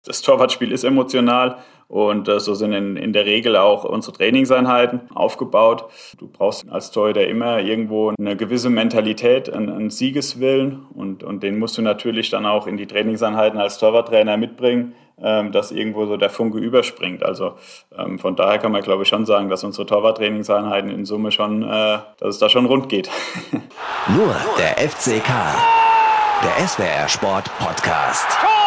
Das Torwartspiel ist emotional und so sind in der Regel auch unsere Trainingseinheiten aufgebaut. Du brauchst als Torhüter immer irgendwo eine gewisse Mentalität, einen Siegeswillen und den musst du natürlich dann auch in die Trainingseinheiten als Torwarttrainer mitbringen, dass irgendwo so der Funke überspringt. Also von daher kann man, glaube ich, schon sagen, dass unsere Torwarttrainingseinheiten in Summe schon, dass es da schon rund geht. Nur der FCK, der SWR Sport Podcast.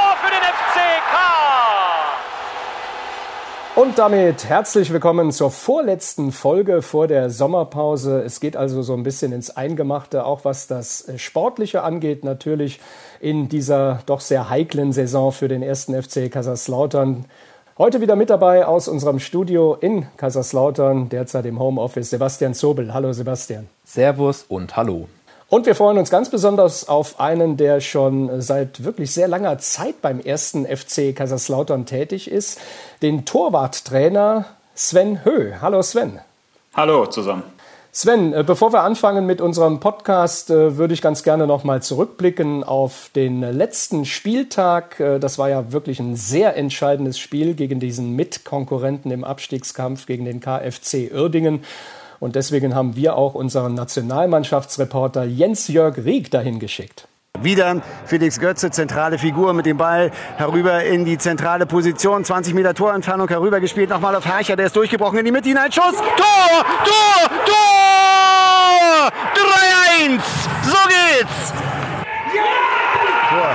Und damit herzlich willkommen zur vorletzten Folge vor der Sommerpause. Es geht also so ein bisschen ins Eingemachte, auch was das Sportliche angeht, natürlich in dieser doch sehr heiklen Saison für den 1. FC Kaiserslautern. Heute wieder mit dabei aus unserem Studio in Kaiserslautern, derzeit im Homeoffice, Sebastian Zobel. Hallo Sebastian. Servus und hallo. Und wir freuen uns ganz besonders auf einen, der schon seit wirklich sehr langer Zeit beim 1. FC Kaiserslautern tätig ist, den Torwarttrainer Sven Höh. Hallo Sven. Hallo zusammen. Sven, bevor wir anfangen mit unserem Podcast, würde ich ganz gerne noch mal zurückblicken auf den letzten Spieltag. Das war ja wirklich ein sehr entscheidendes Spiel gegen diesen Mitkonkurrenten im Abstiegskampf, gegen den KFC Uerdingen. Und deswegen haben wir auch unseren Nationalmannschaftsreporter Jens-Jörg Rieck dahin geschickt. Wieder Felix Götze, zentrale Figur mit dem Ball herüber in die zentrale Position. 20 Meter Torentfernung herüber gespielt. Nochmal auf Hercher, der ist durchgebrochen in die Mitte hinein. Schuss! Tor! Tor! Tor! 3-1! So geht's! Tor.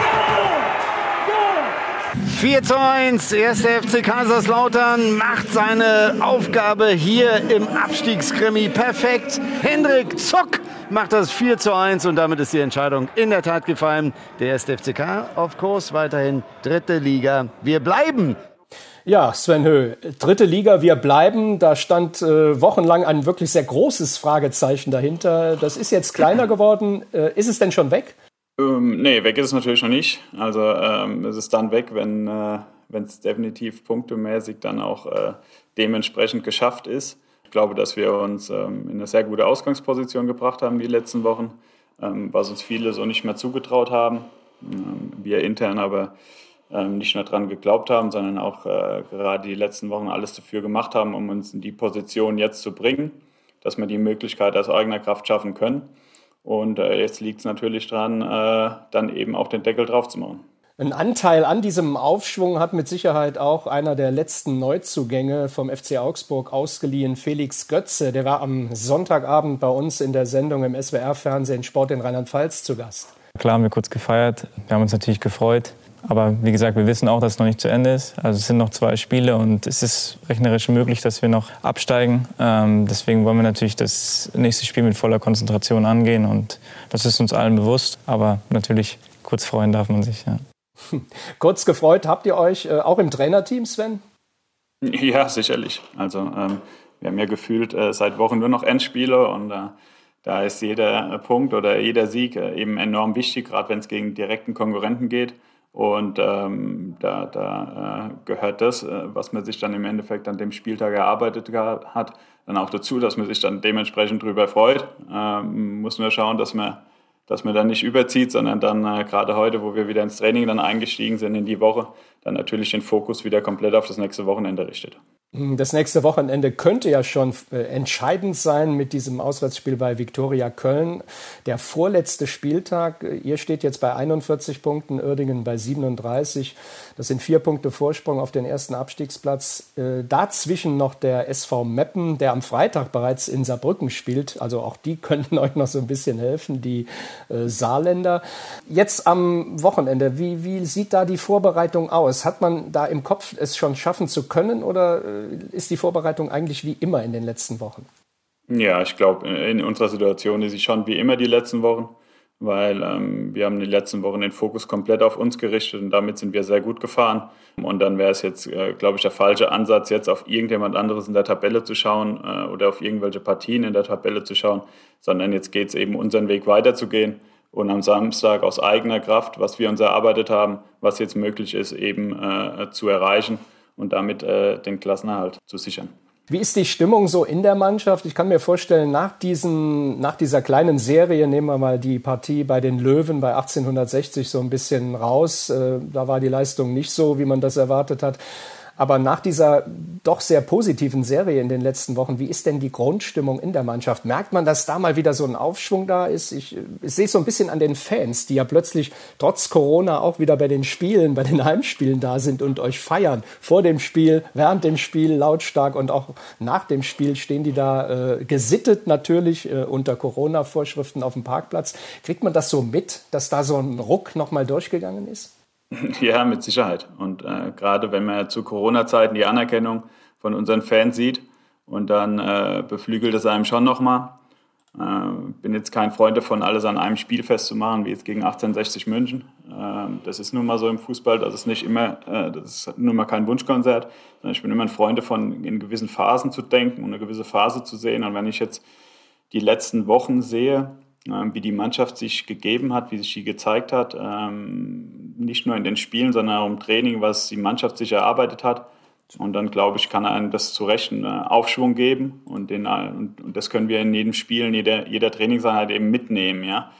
4:1, 1. FC Kaiserslautern macht seine Aufgabe hier im Abstiegskrimi perfekt. Hendrik Zock macht das 4:1 und damit ist die Entscheidung in der Tat gefallen. Der 1. FCK auf Kurs, weiterhin 3. Liga. Wir bleiben. Ja, Sven Höh, 3. Liga, wir bleiben. Da stand wochenlang ein wirklich sehr großes Fragezeichen dahinter. Das ist jetzt kleiner geworden. Ist es denn schon weg? Nee, weg ist es natürlich noch nicht. Also es ist dann weg, wenn es definitiv punktemäßig dann auch dementsprechend geschafft ist. Ich glaube, dass wir uns in eine sehr gute Ausgangsposition gebracht haben die letzten Wochen, was uns viele so nicht mehr zugetraut haben. Wir intern aber nicht nur dran geglaubt haben, sondern auch gerade die letzten Wochen alles dafür gemacht haben, um uns in die Position jetzt zu bringen, dass wir die Möglichkeit aus eigener Kraft schaffen können. Und jetzt liegt es natürlich dran, dann eben auch den Deckel drauf zu machen. Ein Anteil an diesem Aufschwung hat mit Sicherheit auch einer der letzten Neuzugänge vom FC Augsburg ausgeliehen, Felix Götze. Der war am Sonntagabend bei uns in der Sendung im SWR-Fernsehen Sport in Rheinland-Pfalz zu Gast. Klar haben wir kurz gefeiert, wir haben uns natürlich gefreut. Aber wie gesagt, wir wissen auch, dass es noch nicht zu Ende ist. Also es sind noch 2 Spiele und es ist rechnerisch möglich, dass wir noch absteigen. Deswegen wollen wir natürlich das nächste Spiel mit voller Konzentration angehen und das ist uns allen bewusst. Aber natürlich kurz freuen darf man sich. Ja. Kurz gefreut habt ihr euch auch im Trainerteam, Sven? Ja, sicherlich. Also wir haben ja gefühlt seit Wochen nur noch Endspiele und da ist jeder Punkt oder jeder Sieg eben enorm wichtig, gerade wenn es gegen direkten Konkurrenten geht. Und da gehört das, was man sich dann im Endeffekt an dem Spieltag erarbeitet hat, dann auch dazu, dass man sich dann dementsprechend drüber freut. Muss man schauen, dass man dann nicht überzieht, sondern dann gerade heute, wo wir wieder ins Training dann eingestiegen sind in die Woche, dann natürlich den Fokus wieder komplett auf das nächste Wochenende richtet. Das nächste Wochenende könnte ja schon entscheidend sein mit diesem Auswärtsspiel bei Viktoria Köln. Der vorletzte Spieltag, ihr steht jetzt bei 41 Punkten, Uerdingen bei 37. Das sind 4 Punkte Vorsprung auf den ersten Abstiegsplatz. Dazwischen noch der SV Meppen, der am Freitag bereits in Saarbrücken spielt. Also auch die könnten euch noch so ein bisschen helfen, die Saarländer. Jetzt am Wochenende, wie sieht da die Vorbereitung aus? Hat man da im Kopf es schon schaffen zu können oder ist die Vorbereitung eigentlich wie immer in den letzten Wochen? Ja, ich glaube, in unserer Situation ist sie schon wie immer die letzten Wochen, weil wir haben die letzten Wochen den Fokus komplett auf uns gerichtet und damit sind wir sehr gut gefahren. Und dann wäre es jetzt, glaube ich, der falsche Ansatz, jetzt auf irgendjemand anderes in der Tabelle zu schauen oder auf irgendwelche Partien in der Tabelle zu schauen, sondern jetzt geht es eben, unseren Weg weiterzugehen und am Samstag aus eigener Kraft, was wir uns erarbeitet haben, was jetzt möglich ist, eben zu erreichen und damit den Klassenerhalt zu sichern. Wie ist die Stimmung so in der Mannschaft? Ich kann mir vorstellen, nach dieser kleinen Serie, nehmen wir mal die Partie bei den Löwen bei 1860 so ein bisschen raus. Da war die Leistung nicht so, wie man das erwartet hat. Aber nach dieser doch sehr positiven Serie in den letzten Wochen, wie ist denn die Grundstimmung in der Mannschaft? Merkt man, dass da mal wieder so ein Aufschwung da ist? Ich sehe es so ein bisschen an den Fans, die ja plötzlich trotz Corona auch wieder bei den Spielen, bei den Heimspielen da sind und euch feiern. Vor dem Spiel, während dem Spiel lautstark und auch nach dem Spiel stehen die da gesittet natürlich unter Corona-Vorschriften auf dem Parkplatz. Kriegt man das so mit, dass da so ein Ruck nochmal durchgegangen ist? Ja, mit Sicherheit. Und gerade wenn man zu Corona-Zeiten die Anerkennung von unseren Fans sieht und dann beflügelt es einem schon nochmal. Bin jetzt kein Freund davon, alles an einem Spiel festzumachen, wie jetzt gegen 1860 München. Das ist nun mal so im Fußball, das ist nun mal kein Wunschkonzert. Ich bin immer ein Freund davon, in gewissen Phasen zu denken und eine gewisse Phase zu sehen. Und wenn ich jetzt die letzten Wochen sehe, wie die Mannschaft sich gegeben hat, wie sich die gezeigt hat, nicht nur in den Spielen, sondern auch im Training, was die Mannschaft sich erarbeitet hat. Und dann, glaube ich, kann einem das zu Recht einen Aufschwung geben und das können wir in jedem Spiel, in jeder Trainingseinheit eben mitnehmen. Ja?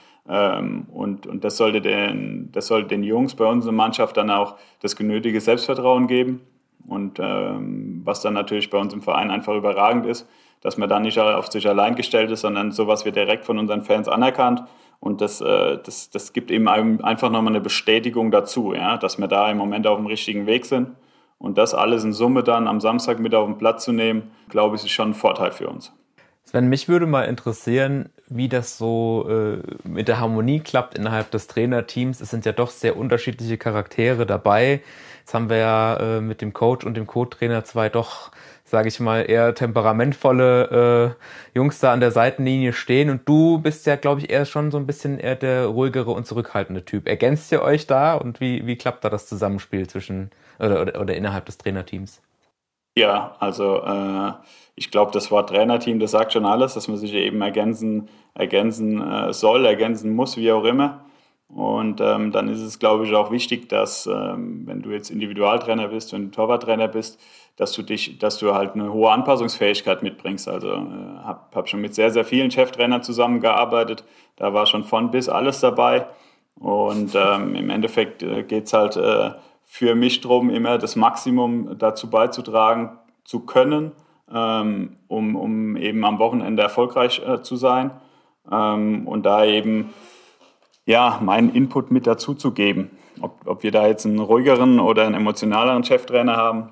Und das sollte den Jungs bei uns in der Mannschaft dann auch das genötige Selbstvertrauen geben. Und was dann natürlich bei uns im Verein einfach überragend ist, dass man da nicht auf sich allein gestellt ist, sondern sowas wird direkt von unseren Fans anerkannt. Und das gibt eben einfach nochmal eine Bestätigung dazu, ja, dass wir da im Moment auf dem richtigen Weg sind. Und das alles in Summe dann am Samstag mit auf den Platz zu nehmen, glaube ich, ist schon ein Vorteil für uns. Sven, mich würde mal interessieren, wie das so mit der Harmonie klappt innerhalb des Trainerteams. Es sind ja doch sehr unterschiedliche Charaktere dabei. Jetzt haben wir ja mit dem Coach und dem Co-Trainer zwei doch, sage ich mal, eher temperamentvolle Jungs da an der Seitenlinie stehen. Und du bist ja, glaube ich, eher schon so ein bisschen eher der ruhigere und zurückhaltende Typ. Ergänzt ihr euch da und wie klappt da das Zusammenspiel zwischen oder innerhalb des Trainerteams? Ja, also ich glaube, das Wort Trainerteam, das sagt schon alles, dass man sich eben ergänzen soll, ergänzen muss, wie auch immer. Und dann ist es, glaube ich, auch wichtig, dass wenn du jetzt Individualtrainer bist, wenn du Torwarttrainer bist, dass du halt eine hohe Anpassungsfähigkeit mitbringst. Also hab schon mit sehr, sehr vielen Cheftrainern zusammengearbeitet. Da war schon von bis alles dabei. Und im Endeffekt geht es halt für mich darum, immer das Maximum dazu beizutragen zu können, um eben am Wochenende erfolgreich zu sein. Und da eben meinen Input mit dazu zu geben. Ob wir da jetzt einen ruhigeren oder einen emotionaleren Cheftrainer haben,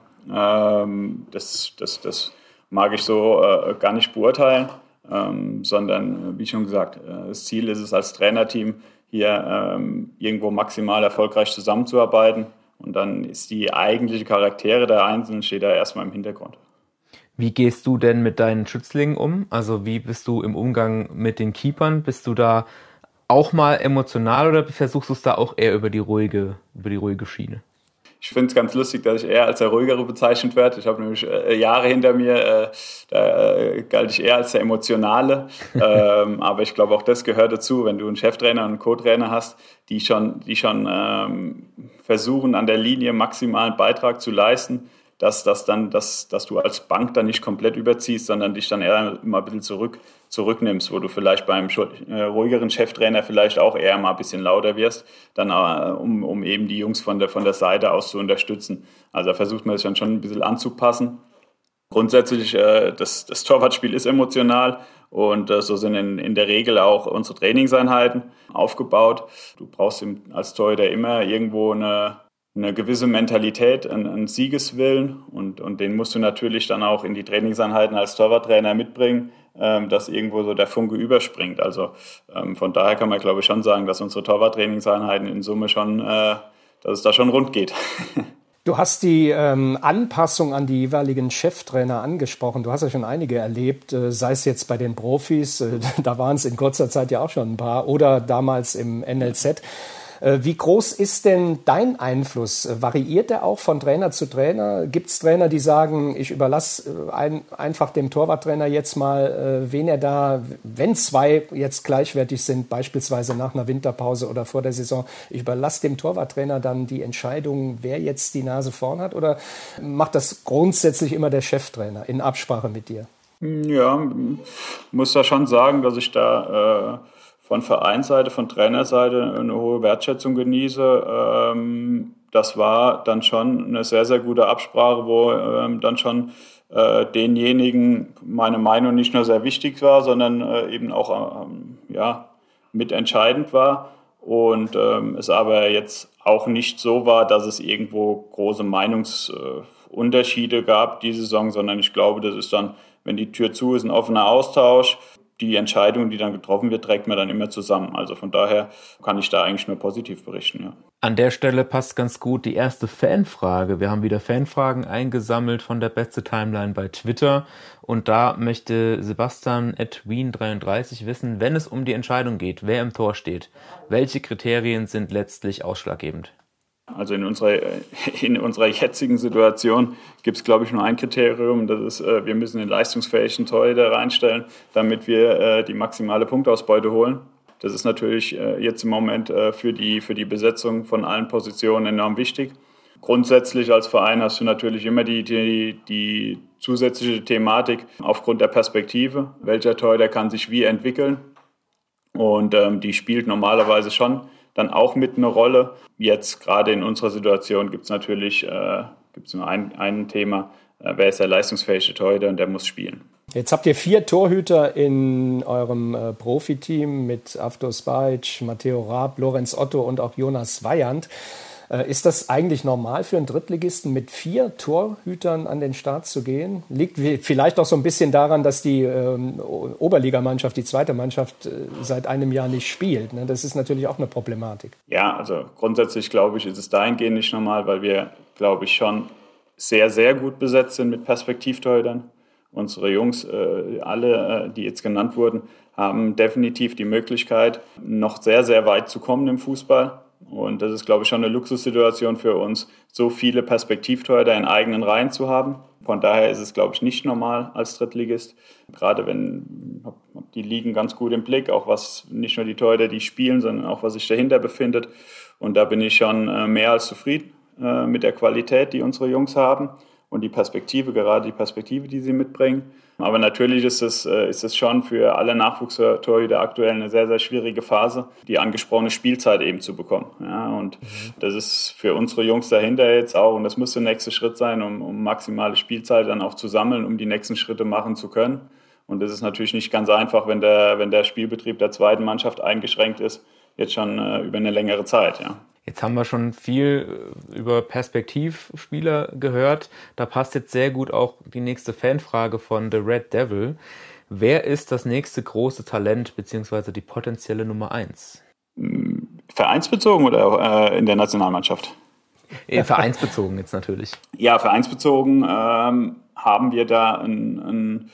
das mag ich so gar nicht beurteilen, sondern, wie schon gesagt, das Ziel ist es als Trainerteam, hier irgendwo maximal erfolgreich zusammenzuarbeiten. Und dann ist die eigentliche Charaktere der Einzelnen steht da erstmal im Hintergrund. Wie gehst du denn mit deinen Schützlingen um? Also wie bist du im Umgang mit den Keepern? Bist du da auch mal emotional oder versuchst du es da auch eher über die ruhige Schiene? Ich finde es ganz lustig, dass ich eher als der Ruhigere bezeichnet werde. Ich habe nämlich Jahre hinter mir, da galt ich eher als der Emotionale. Aber ich glaube, auch das gehört dazu, wenn du einen Cheftrainer und einen Co-Trainer hast, die schon versuchen, an der Linie maximalen Beitrag zu leisten, dass du als Bank dann nicht komplett überziehst, sondern dich dann eher immer ein bisschen zurücknimmst, wo du vielleicht beim ruhigeren Cheftrainer vielleicht auch eher mal ein bisschen lauter wirst, dann um eben die Jungs von der Seite aus zu unterstützen. Also da versucht man sich dann schon ein bisschen anzupassen. Grundsätzlich, das Torwartspiel ist emotional und so sind in der Regel auch unsere Trainingseinheiten aufgebaut. Du brauchst als Torhüter immer irgendwo eine gewisse Mentalität, einen Siegeswillen und den musst du natürlich dann auch in die Trainingseinheiten als Torwarttrainer mitbringen, dass irgendwo so der Funke überspringt. Also von daher kann man, glaube ich, schon sagen, dass unsere Torwarttrainingseinheiten in Summe schon, dass es da schon rund geht. Du hast die Anpassung an die jeweiligen Cheftrainer angesprochen. Du hast ja schon einige erlebt, sei es jetzt bei den Profis, da waren es in kurzer Zeit ja auch schon ein paar, oder damals im NLZ. Wie groß ist denn dein Einfluss? Variiert der auch von Trainer zu Trainer? Gibt es Trainer, die sagen, ich überlasse einfach dem Torwarttrainer jetzt mal, wen er da, wenn zwei jetzt gleichwertig sind, beispielsweise nach einer Winterpause oder vor der Saison, ich überlasse dem Torwarttrainer dann die Entscheidung, wer jetzt die Nase vorn hat? Oder macht das grundsätzlich immer der Cheftrainer in Absprache mit dir? Ja, muss da schon sagen, dass ich da von Vereinsseite, von Trainerseite eine hohe Wertschätzung genieße. Das war dann schon eine sehr, sehr gute Absprache, wo dann schon denjenigen meine Meinung nicht nur sehr wichtig war, sondern eben auch mitentscheidend war. Und es aber jetzt auch nicht so war, dass es irgendwo große Meinungsunterschiede gab die Saison, sondern ich glaube, das ist dann, wenn die Tür zu ist, ein offener Austausch. Die Entscheidung, die dann getroffen wird, trägt man dann immer zusammen. Also von daher kann ich da eigentlich nur positiv berichten. Ja. An der Stelle passt ganz gut die erste Fanfrage. Wir haben wieder Fanfragen eingesammelt von der Beste Timeline bei Twitter. Und da möchte Sebastian @wien33 wissen, wenn es um die Entscheidung geht, wer im Tor steht, welche Kriterien sind letztlich ausschlaggebend? Also in unserer jetzigen Situation gibt es, glaube ich, nur ein Kriterium. Das ist, wir müssen den leistungsfähigen Torhüter reinstellen, damit wir die maximale Punktausbeute holen. Das ist natürlich jetzt im Moment für die Besetzung von allen Positionen enorm wichtig. Grundsätzlich als Verein hast du natürlich immer die zusätzliche Thematik aufgrund der Perspektive. Welcher Torhüter kann sich wie entwickeln? Und die spielt normalerweise schon dann auch mit eine Rolle. Jetzt gerade in unserer Situation gibt es natürlich nur ein Thema, wer ist der leistungsfähige Torhüter und der muss spielen. Jetzt habt ihr 4 Torhüter in eurem Profiteam mit Avdo Spajic, Matteo Raab, Lorenz Otto und auch Jonas Weyand. Ist das eigentlich normal für einen Drittligisten, mit 4 Torhütern an den Start zu gehen? Liegt vielleicht auch so ein bisschen daran, dass die Oberligamannschaft, die zweite Mannschaft, seit einem Jahr nicht spielt. Ne? Das ist natürlich auch eine Problematik. Ja, also grundsätzlich glaube ich, ist es dahingehend nicht normal, weil wir, glaube ich, schon sehr, sehr gut besetzt sind mit Perspektivtorhütern. Unsere Jungs, alle, die jetzt genannt wurden, haben definitiv die Möglichkeit, noch sehr, sehr weit zu kommen im Fußball. Und das ist, glaube ich, schon eine Luxussituation für uns, so viele Perspektivtorhüter in eigenen Reihen zu haben. Von daher ist es, glaube ich, nicht normal als Drittligist. Gerade die liegen ganz gut im Blick, auch was nicht nur die Torhüter, die spielen, sondern auch was sich dahinter befindet. Und da bin ich schon mehr als zufrieden mit der Qualität, die unsere Jungs haben und gerade die Perspektive, die sie mitbringen. Aber natürlich ist es schon für alle Nachwuchstorhüter aktuell eine sehr, sehr schwierige Phase, die angesprochene Spielzeit eben zu bekommen. Ja, und das ist für unsere Jungs dahinter jetzt auch, und das muss der nächste Schritt sein, um maximale Spielzeit dann auch zu sammeln, um die nächsten Schritte machen zu können. Und das ist natürlich nicht ganz einfach, wenn der Spielbetrieb der zweiten Mannschaft eingeschränkt ist, jetzt schon über eine längere Zeit, ja. Jetzt haben wir schon viel über Perspektivspieler gehört. Da passt jetzt sehr gut auch die nächste Fanfrage von The Red Devil. Wer ist das nächste große Talent bzw. die potenzielle Nummer 1? Vereinsbezogen oder in der Nationalmannschaft? Vereinsbezogen jetzt natürlich. Ja, vereinsbezogen haben wir da einen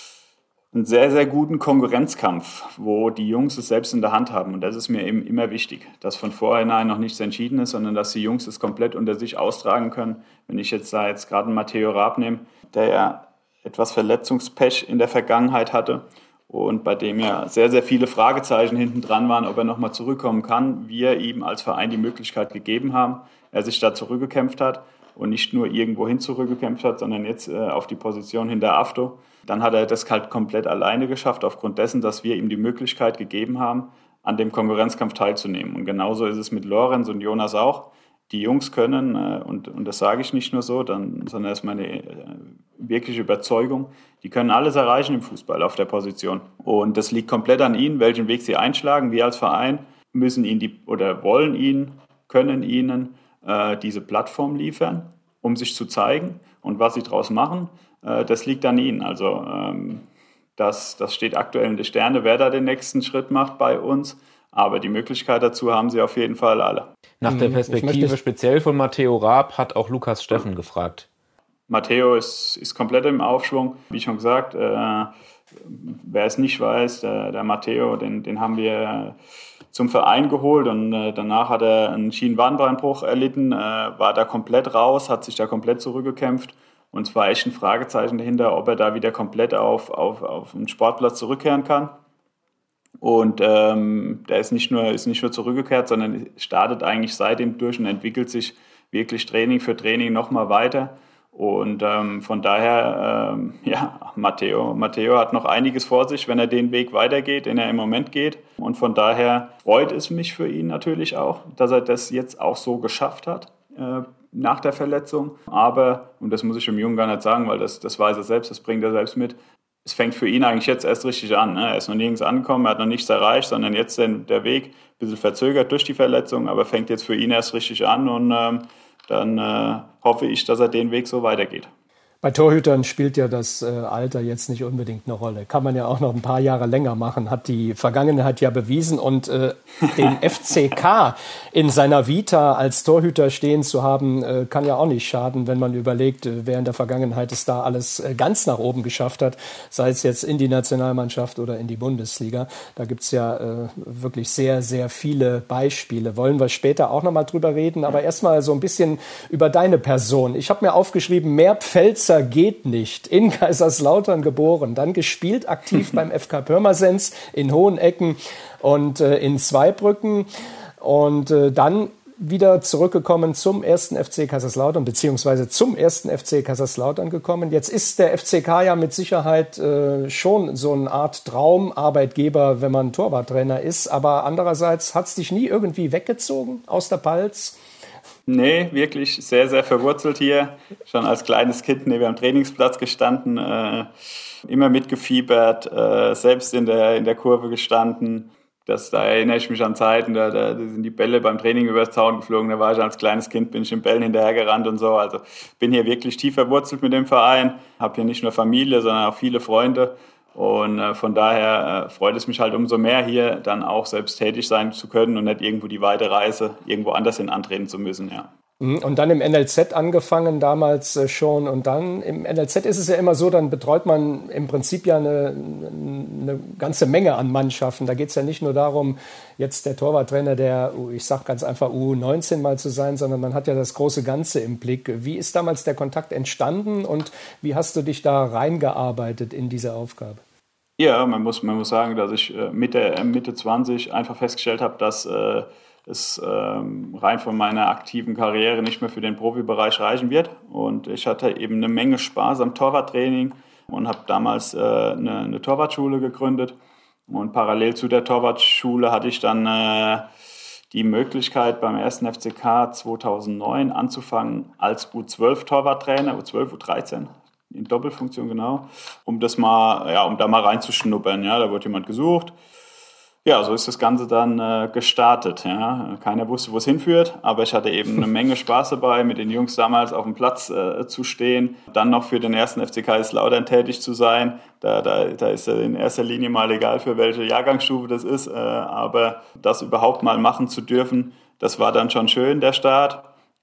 sehr, sehr guten Konkurrenzkampf, wo die Jungs es selbst in der Hand haben. Und das ist mir eben immer wichtig, dass von vornherein noch nichts entschieden ist, sondern dass die Jungs es komplett unter sich austragen können. Wenn ich jetzt gerade einen Matteo Raab nehme, der ja etwas Verletzungspech in der Vergangenheit hatte und bei dem ja sehr, sehr viele Fragezeichen hinten dran waren, ob er nochmal zurückkommen kann, wir ihm als Verein die Möglichkeit gegeben haben, er sich da zurückgekämpft hat und nicht nur irgendwohin zurückgekämpft hat, sondern jetzt auf die Position hinter Avdo. Dann hat er das halt komplett alleine geschafft, aufgrund dessen, dass wir ihm die Möglichkeit gegeben haben, an dem Konkurrenzkampf teilzunehmen. Und genauso ist es mit Lorenz und Jonas auch. Die Jungs können, und das sage ich nicht nur so, sondern das ist meine wirkliche Überzeugung, die können alles erreichen im Fußball auf der Position. Und das liegt komplett an ihnen, welchen Weg sie einschlagen. Wir als Verein können ihnen diese Plattform liefern, um sich zu zeigen. Und was sie daraus machen, das liegt an ihnen. Also das steht aktuell in den Sternen, wer da den nächsten Schritt macht bei uns. Aber die Möglichkeit dazu haben sie auf jeden Fall alle. Nach der Perspektive speziell von Matteo Raab hat auch Lukas Steffen gefragt. Matteo ist komplett im Aufschwung. Wie schon gesagt, wer es nicht weiß, der Matteo, den haben wir zum Verein geholt und danach hat er einen Schienenwadenbeinbruch erlitten, war da komplett raus, hat sich da komplett zurückgekämpft und es war echt ein Fragezeichen dahinter, ob er da wieder komplett auf den Sportplatz zurückkehren kann. Und der ist nicht nur zurückgekehrt, sondern startet eigentlich seitdem durch und entwickelt sich wirklich Training für Training nochmal weiter. Und von daher, Matteo hat noch einiges vor sich, wenn er den Weg weitergeht, den er im Moment geht. Und von daher freut es mich für ihn natürlich auch, dass er das jetzt auch so geschafft hat nach der Verletzung. Aber, und das muss ich dem Jungen gar nicht sagen, weil das weiß er selbst, das bringt er selbst mit, es fängt für ihn eigentlich jetzt erst richtig an. Ne? Er ist noch nirgends angekommen, er hat noch nichts erreicht, sondern jetzt der Weg ein bisschen verzögert durch die Verletzung, aber fängt jetzt für ihn erst richtig an und dann hoffe ich, dass er den Weg so weitergeht. Bei Torhütern spielt ja das Alter jetzt nicht unbedingt eine Rolle. Kann man ja auch noch ein paar Jahre länger machen, hat die Vergangenheit ja bewiesen. Und den FCK in seiner Vita als Torhüter stehen zu haben, kann ja auch nicht schaden, wenn man überlegt, wer in der Vergangenheit es da alles ganz nach oben geschafft hat, sei es jetzt in die Nationalmannschaft oder in die Bundesliga. Da gibt's ja wirklich sehr, sehr viele Beispiele. Wollen wir später auch noch mal drüber reden, aber erstmal so ein bisschen über deine Person. Ich habe mir aufgeschrieben, mehr Pfälzer geht nicht. In Kaiserslautern geboren, dann gespielt aktiv beim FK Pirmasens in Hohenecken und in Zweibrücken und dann wieder zurückgekommen zum 1. FC Kaiserslautern beziehungsweise zum 1. FC Kaiserslautern gekommen. Jetzt ist der FCK ja mit Sicherheit schon so eine Art Traumarbeitgeber, wenn man Torwarttrainer ist, aber andererseits hat es dich nie irgendwie weggezogen aus der Palz? Nee, wirklich sehr, sehr verwurzelt hier. Schon als kleines Kind neben am Trainingsplatz gestanden, immer mitgefiebert, selbst in der Kurve gestanden. Da erinnere ich mich an Zeiten, da sind die Bälle beim Training übers Zaun geflogen. Da war ich als kleines Kind, bin ich den Bällen hinterhergerannt und so. Also bin hier wirklich tief verwurzelt mit dem Verein. Habe hier nicht nur Familie, sondern auch viele Freunde. Und von daher freut es mich halt umso mehr, hier dann auch selbst tätig sein zu können und nicht irgendwo die weite Reise irgendwo anders hin antreten zu müssen, ja. Und dann im NLZ angefangen damals schon und dann im NLZ ist es ja immer so, dann betreut man im Prinzip ja eine ganze Menge an Mannschaften. Da geht es ja nicht nur darum, jetzt der Torwarttrainer der, ich sag ganz einfach U19 mal zu sein, sondern man hat ja das große Ganze im Blick. Wie ist damals der Kontakt entstanden und wie hast du dich da reingearbeitet in diese Aufgabe? Ja, man muss sagen, dass ich Mitte 20 einfach festgestellt habe, dass es rein von meiner aktiven Karriere nicht mehr für den Profibereich reichen wird. Und ich hatte eben eine Menge Spaß am Torwarttraining und habe damals eine Torwartschule gegründet. Und parallel zu der Torwartschule hatte ich dann die Möglichkeit, beim 1. FCK 2009 anzufangen als U12-Torwarttrainer, U12, U13. In Doppelfunktion, genau, um da mal reinzuschnuppern. Ja, da wurde jemand gesucht. Ja, so ist das Ganze dann gestartet. Ja. Keiner wusste, wo es hinführt, aber ich hatte eben eine Menge Spaß dabei, mit den Jungs damals auf dem Platz zu stehen, dann noch für den 1. FC Kaiserslautern tätig zu sein. Da ist in erster Linie mal egal, für welche Jahrgangsstufe das ist, aber das überhaupt mal machen zu dürfen, das war dann schon schön, der Start.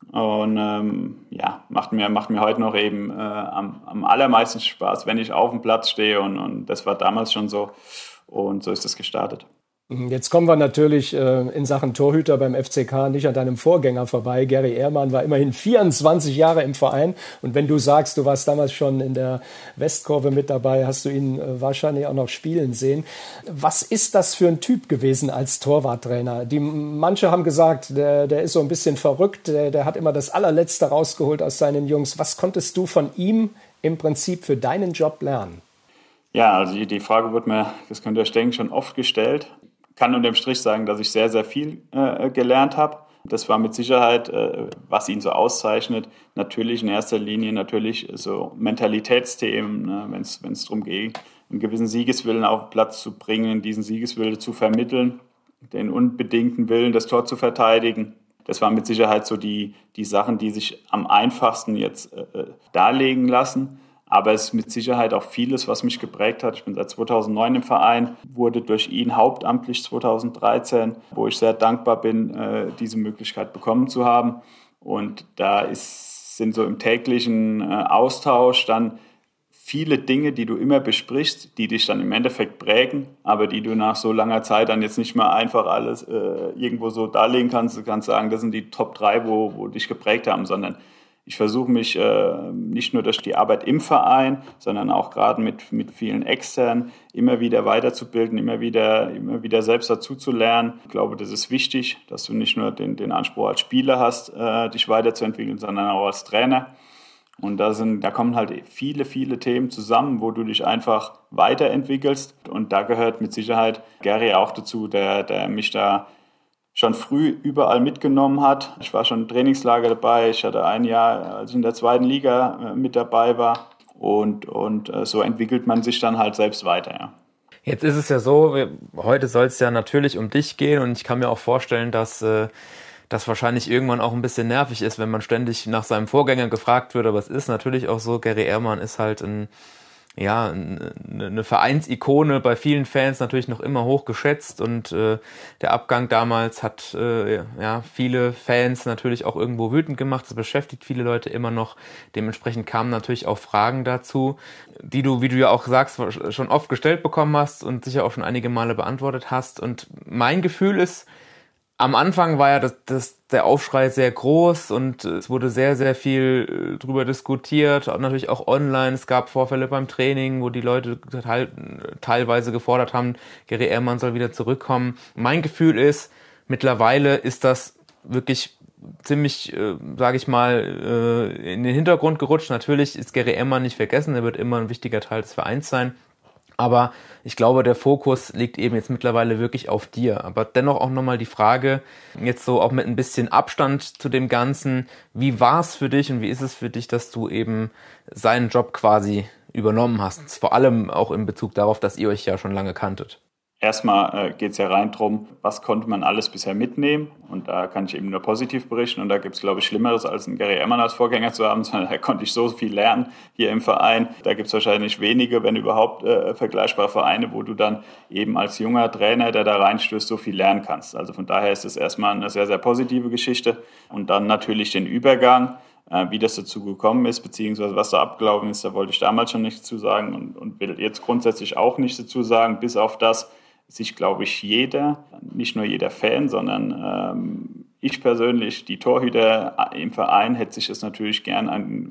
Und macht mir heute noch eben am allermeisten Spaß, wenn ich auf dem Platz stehe und das war damals schon so und so ist es gestartet. Jetzt kommen wir natürlich in Sachen Torhüter beim FCK nicht an deinem Vorgänger vorbei. Gary Ehrmann war immerhin 24 Jahre im Verein und wenn du sagst, du warst damals schon in der Westkurve mit dabei, hast du ihn wahrscheinlich auch noch spielen sehen. Was ist das für ein Typ gewesen als Torwarttrainer? Manche haben gesagt, der ist so ein bisschen verrückt, der hat immer das Allerletzte rausgeholt aus seinen Jungs. Was konntest du von ihm im Prinzip für deinen Job lernen? Ja, also die Frage wurde mir, das könnt ihr euch denken, schon oft gestellt. Ich kann unterm Strich sagen, dass ich sehr, sehr viel gelernt habe. Das war mit Sicherheit, was ihn so auszeichnet, natürlich in erster Linie so Mentalitätsthemen, ne, wenn es darum geht, einen gewissen Siegeswillen auf den Platz zu bringen, diesen Siegeswillen zu vermitteln, den unbedingten Willen, das Tor zu verteidigen. Das waren mit Sicherheit so die Sachen, die sich am einfachsten jetzt darlegen lassen. Aber es ist mit Sicherheit auch vieles, was mich geprägt hat. Ich bin seit 2009 im Verein, wurde durch ihn hauptamtlich 2013, wo ich sehr dankbar bin, diese Möglichkeit bekommen zu haben. Und da ist sind so im täglichen Austausch dann viele Dinge, die du immer besprichst, die dich dann im Endeffekt prägen, aber die du nach so langer Zeit dann jetzt nicht mehr einfach alles irgendwo so darlegen kannst. Du kannst sagen, das sind die Top 3, wo dich geprägt haben, sondern ich versuche mich nicht nur durch die Arbeit im Verein, sondern auch gerade mit vielen Externen immer wieder weiterzubilden, immer wieder selbst dazu zu lernen. Ich glaube, das ist wichtig, dass du nicht nur den Anspruch als Spieler hast, dich weiterzuentwickeln, sondern auch als Trainer. Und da kommen halt viele, viele Themen zusammen, wo du dich einfach weiterentwickelst. Und da gehört mit Sicherheit Gary auch dazu, der mich da schon früh überall mitgenommen hat. Ich war schon im Trainingslager dabei. Ich hatte ein Jahr, als ich in der 2. Liga mit dabei war. Und so entwickelt man sich dann halt selbst weiter, ja. Jetzt ist es ja so, heute soll es ja natürlich um dich gehen. Und ich kann mir auch vorstellen, dass das wahrscheinlich irgendwann auch ein bisschen nervig ist, wenn man ständig nach seinem Vorgänger gefragt wird. Aber es ist natürlich auch so, Gary Ehrmann ist halt eine Vereinsikone, bei vielen Fans natürlich noch immer hoch geschätzt, und der Abgang damals hat viele Fans natürlich auch irgendwo wütend gemacht. Das beschäftigt viele Leute immer noch. Dementsprechend kamen natürlich auch Fragen dazu, die du, wie du ja auch sagst, schon oft gestellt bekommen hast und sicher auch schon einige Male beantwortet hast. Und mein Gefühl ist, am Anfang war ja der Aufschrei sehr groß und es wurde sehr, sehr viel drüber diskutiert, natürlich auch online. Es gab Vorfälle beim Training, wo die Leute teilweise gefordert haben, Gary Ehrmann soll wieder zurückkommen. Mein Gefühl ist, mittlerweile ist das wirklich ziemlich, sage ich mal, in den Hintergrund gerutscht. Natürlich ist Gary Ehrmann nicht vergessen, er wird immer ein wichtiger Teil des Vereins sein. Aber ich glaube, der Fokus liegt eben jetzt mittlerweile wirklich auf dir. Aber dennoch auch nochmal die Frage, jetzt so auch mit ein bisschen Abstand zu dem Ganzen, wie war es für dich und wie ist es für dich, dass du eben seinen Job quasi übernommen hast? Vor allem auch in Bezug darauf, dass ihr euch ja schon lange kanntet. Erstmal geht es ja rein drum, was konnte man alles bisher mitnehmen, und da kann ich eben nur positiv berichten, und da gibt es, glaube ich, Schlimmeres, als einen Gary Ehrmann als Vorgänger zu haben, sondern da konnte ich so viel lernen hier im Verein. Da gibt es wahrscheinlich wenige, wenn überhaupt, vergleichbare Vereine, wo du dann eben als junger Trainer, der da reinstößt, so viel lernen kannst. Also von daher ist es erstmal eine sehr, sehr positive Geschichte, und dann natürlich den Übergang, wie das dazu gekommen ist, beziehungsweise was da abgelaufen ist, da wollte ich damals schon nichts zu sagen und will jetzt grundsätzlich auch nichts dazu sagen, bis auf das, sich, glaube ich, nicht nur jeder Fan, sondern ich persönlich, die Torhüter im Verein, hätte sich das natürlich gern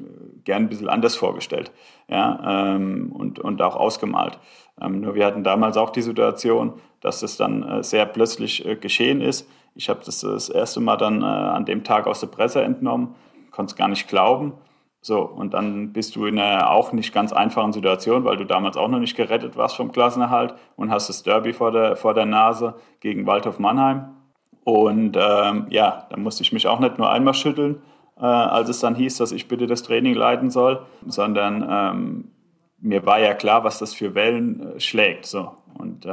ein bisschen anders vorgestellt, ja, und auch ausgemalt. Nur wir hatten damals auch die Situation, dass das dann sehr plötzlich geschehen ist. Ich habe das erste Mal dann an dem Tag aus der Presse entnommen, konnte es gar nicht glauben. So, und dann bist du in einer auch nicht ganz einfachen Situation, weil du damals auch noch nicht gerettet warst vom Klassenerhalt und hast das Derby vor der Nase gegen Waldhof Mannheim. Und da musste ich mich auch nicht nur einmal schütteln, als es dann hieß, dass ich bitte das Training leiten soll, sondern mir war ja klar, was das für Wellen schlägt. So. Und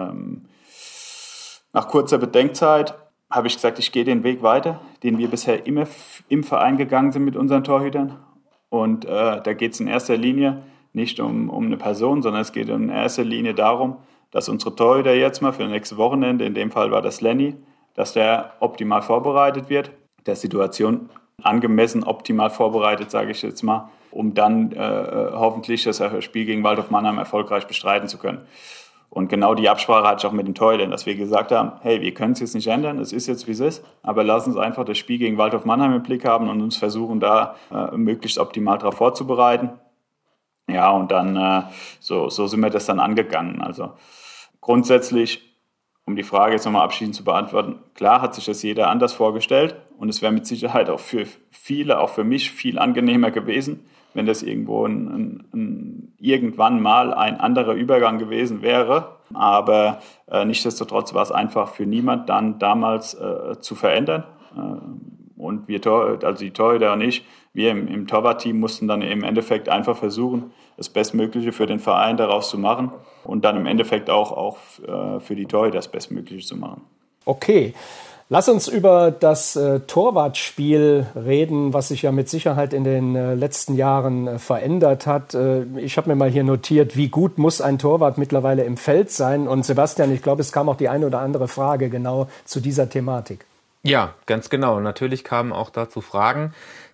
nach kurzer Bedenkzeit habe ich gesagt, ich gehe den Weg weiter, den wir bisher immer im Verein gegangen sind mit unseren Torhütern. Und da geht es in erster Linie nicht um eine Person, sondern es geht in erster Linie darum, dass unsere Torhüter jetzt mal für das nächste Wochenende, in dem Fall war das Lenny, dass der optimal vorbereitet wird, der Situation angemessen optimal vorbereitet, sage ich jetzt mal, um dann hoffentlich das Spiel gegen Waldhof Mannheim erfolgreich bestreiten zu können. Und genau die Absprache hatte ich auch mit den Torhütern, dass wir gesagt haben, hey, wir können es jetzt nicht ändern, es ist jetzt, wie es ist, aber lass uns einfach das Spiel gegen Waldhof Mannheim im Blick haben und uns versuchen, da möglichst optimal darauf vorzubereiten. Ja, und dann so sind wir das dann angegangen. Also grundsätzlich, um die Frage jetzt nochmal abschließend zu beantworten, klar hat sich das jeder anders vorgestellt, und es wäre mit Sicherheit auch für viele, auch für mich, viel angenehmer gewesen, wenn das irgendwo irgendwann mal ein anderer Übergang gewesen wäre. Aber nichtsdestotrotz war es einfach für niemand dann damals zu verändern. Und wir, also die Torhüter und ich, wir im Torwartteam mussten dann im Endeffekt einfach versuchen, das Bestmögliche für den Verein daraus zu machen und dann im Endeffekt auch für die Torhüter das Bestmögliche zu machen. Okay. Lass uns über das Torwartspiel reden, was sich ja mit Sicherheit in den letzten Jahren verändert hat. Ich habe mir mal hier notiert, wie gut muss ein Torwart mittlerweile im Feld sein? Und Sebastian, ich glaube, es kam auch die eine oder andere Frage genau zu dieser Thematik. Ja, ganz genau. Natürlich kamen auch dazu Fragen.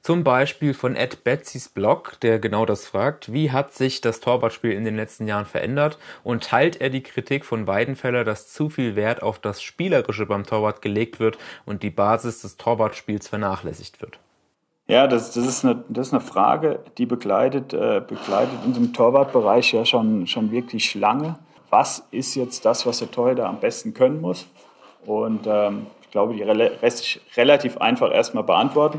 Zum Beispiel von @Betsys Blog, der genau das fragt: Wie hat sich das Torwartspiel in den letzten Jahren verändert? Und teilt er die Kritik von Weidenfeller, dass zu viel Wert auf das Spielerische beim Torwart gelegt wird und die Basis des Torwartspiels vernachlässigt wird? Ja, das ist eine Frage, die begleitet unseren Torwartbereich ja schon wirklich lange. Was ist jetzt das, was der Torhüter am besten können muss? Und ich glaube, die lässt sich relativ einfach erstmal beantworten.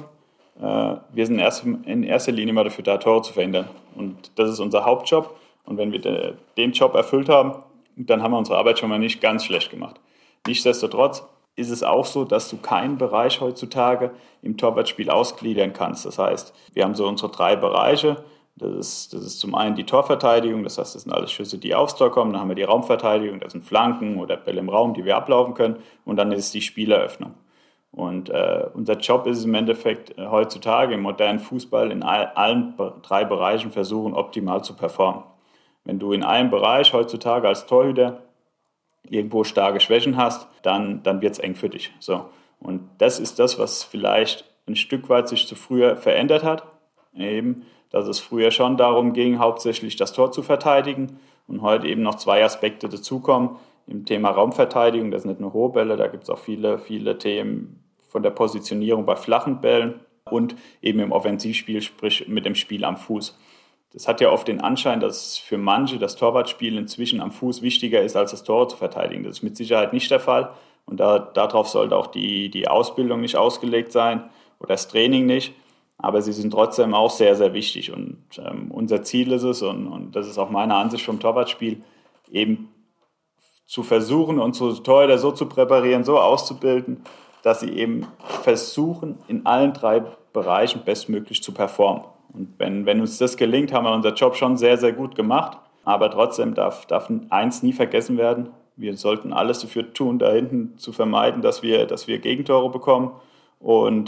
Wir sind in erster Linie mal dafür da, Tore zu verhindern. Und das ist unser Hauptjob. Und wenn wir den Job erfüllt haben, dann haben wir unsere Arbeit schon mal nicht ganz schlecht gemacht. Nichtsdestotrotz ist es auch so, dass du keinen Bereich heutzutage im Torwartspiel ausgliedern kannst. Das heißt, wir haben so unsere 3 Bereiche. Das ist zum einen die Torverteidigung, das heißt, das sind alles Schüsse, die aufs Tor kommen. Dann haben wir die Raumverteidigung, das sind Flanken oder Bälle im Raum, die wir ablaufen können. Und dann ist es die Spieleröffnung. Und unser Job ist es im Endeffekt heutzutage im modernen Fußball in allen 3 Bereichen versuchen, optimal zu performen. Wenn du in einem Bereich heutzutage als Torhüter irgendwo starke Schwächen hast, dann wird es eng für dich. So. Und das ist das, was vielleicht ein Stück weit sich zu früher verändert hat. Eben, dass es früher schon darum ging, hauptsächlich das Tor zu verteidigen und heute eben noch 2 Aspekte dazukommen. Im Thema Raumverteidigung, das sind nicht nur hohe Bälle, da gibt es auch viele Themen von der Positionierung bei flachen Bällen und eben im Offensivspiel, sprich mit dem Spiel am Fuß. Das hat ja oft den Anschein, dass für manche das Torwartspiel inzwischen am Fuß wichtiger ist, als das Tor zu verteidigen. Das ist mit Sicherheit nicht der Fall. Und darauf sollte auch die Ausbildung nicht ausgelegt sein oder das Training nicht. Aber sie sind trotzdem auch sehr, sehr wichtig. Und unser Ziel ist es, und das ist auch meine Ansicht vom Torwartspiel, eben zu versuchen, unsere Torhüter so zu präparieren, so auszubilden, dass sie eben versuchen, in allen 3 Bereichen bestmöglich zu performen. Und wenn uns das gelingt, haben wir unser Job schon sehr, sehr gut gemacht. Aber trotzdem darf eins nie vergessen werden. Wir sollten alles dafür tun, da hinten zu vermeiden, dass wir Gegentore bekommen. Und